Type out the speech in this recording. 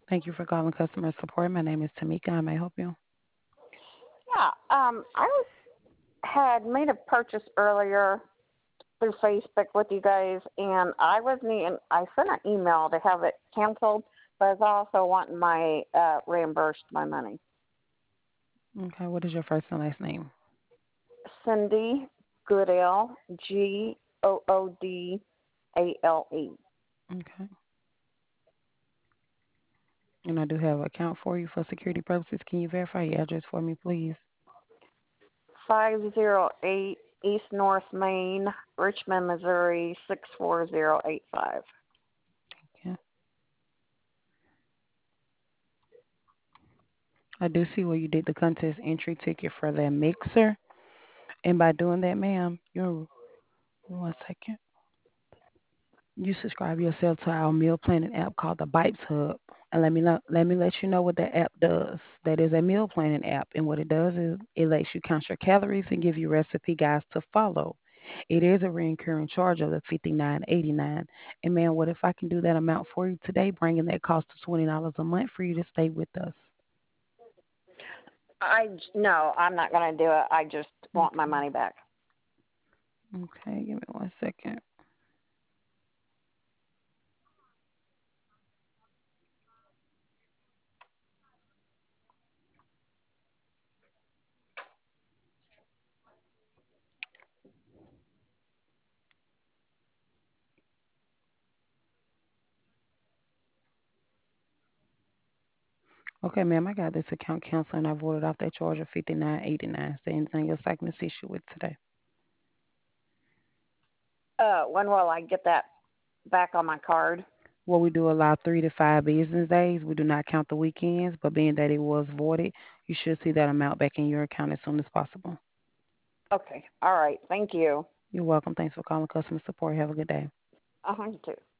Thank you for calling customer support. My name is Tamika. How may I help you? Yeah, had made a purchase earlier through Facebook with you guys, and I was needing. I sent an email to have it canceled, but I was also wanting my reimbursed my money. Okay, what is your first and last name? Cindy Goodale, Goodale. Okay. And I do have an account for you for security purposes. Can you verify your address for me, please? 508 East North Main, Richmond, Missouri 64085. Yeah. I do see where you did the contest entry ticket for that mixer. And by doing that, ma'am, you're 1 second. You subscribe yourself to our meal planning app called the Bites Hub. And let you know what that app does. That is a meal planning app, and what it does is it lets you count your calories and give you recipe guides to follow. It is a recurring charge of the $59.89. And man, what if I can do that amount for you today, bringing that cost to $20 a month for you to stay with us? I no, I'm not going to do it. I just want my Okay. money back. Okay, give me 1 second. Okay, ma'am, I got this account canceled and I voted off that charge of $59.89. Is there anything else I can assist you with today? When will I get that back on my card? Well, we do allow 3 to 5 business days. We do not count the weekends, but being that it was voided, you should see that amount back in your account as soon as possible. Okay. All right. Thank you. You're welcome. Thanks for calling customer support. Have a good day. You too.